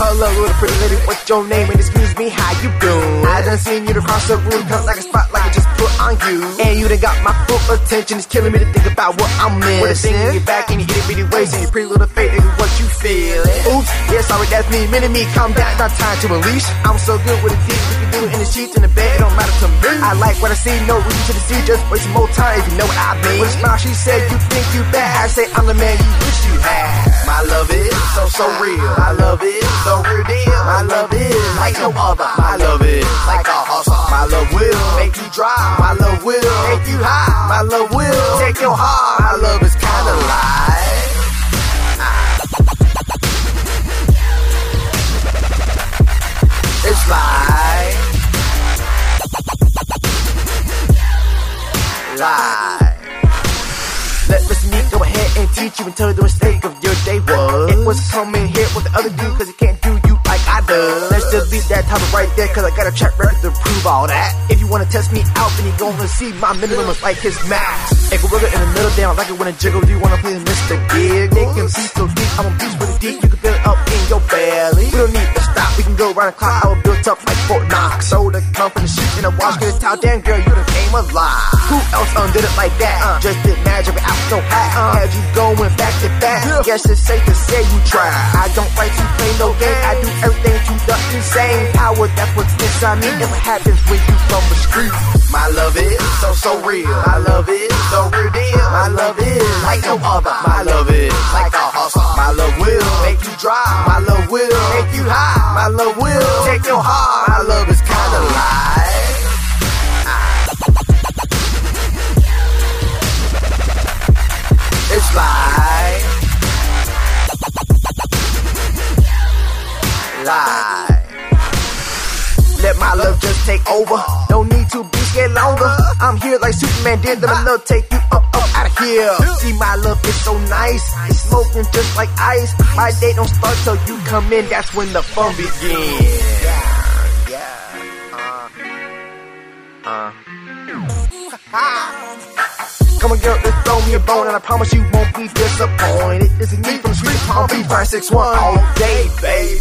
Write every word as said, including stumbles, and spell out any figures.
Hello, little pretty lady, what's your name? And excuse me, how you doing? I done seen you across the room, come like a spotlight, I just put on you. And you done got my full attention, it's killing me to think about what I'm missing. With a thing in your back and your itty bitty waist and your pretty little face, and what you feel. Oops, yeah, sorry, that's me, mini me, calm down, not time to unleash. I'm so good with a dick, we can do it in the sheets, in the bed, it don't matter to me. I like what I see, no reason to deceive, just waste some more time if you know what I mean. With a smile, she said, you think you bad, I say, I'm the man you wish you had. My love is so, so real. My love is so real deal. My love is like no other. My love is like a hustle. My love will make you dry. My love will make you high. My love will take your heart. My love is kinda like it's like like let listen me go ahead and teach you and tell you the mistake of your day was. It was coming here with the other dude, cause he can't do you like I do. Let's delete that topic right there, cause I got a track record to prove all that. If you wanna test me out, then you gonna see my minimum is like his max. Ankle wiggle in the middle down, like it when it jiggle. Do you wanna play Mister Gig? It can be so deep, I'm a beast really deep. You can feel it up in your belly. We don't need to stop, we can go round the clock. I was built up like Fort Knox. Soda come from the sheet in a wash, get a towel. Damn girl, you done came alive. Who else undid it like that? Uh, just did magic without no hat. Uh, had you going back to back? Yeah. Guess it's safe to say you try. I don't like to play no game. I do everything to the insane power. That's what's inside me. Never happens when you from the street. My love is so, so real. My love is so real deal. My love is like no other. My love is like a hustle. My love will make you dry. My love will make you high. My love will take your heart. My love is kinda like it's like like let my love just take over. No need to be scared longer. I'm here like Superman did. Let my love take you up, up out of here. See, my love is so nice. It's smoking just like ice. My day don't start till you come in. That's when the fun begins. Yeah, yeah. Uh, uh. Come on, girl, just throw me a bone, and I promise you won't be disappointed. This is me from the street, Palm Beach, five six one all day, baby.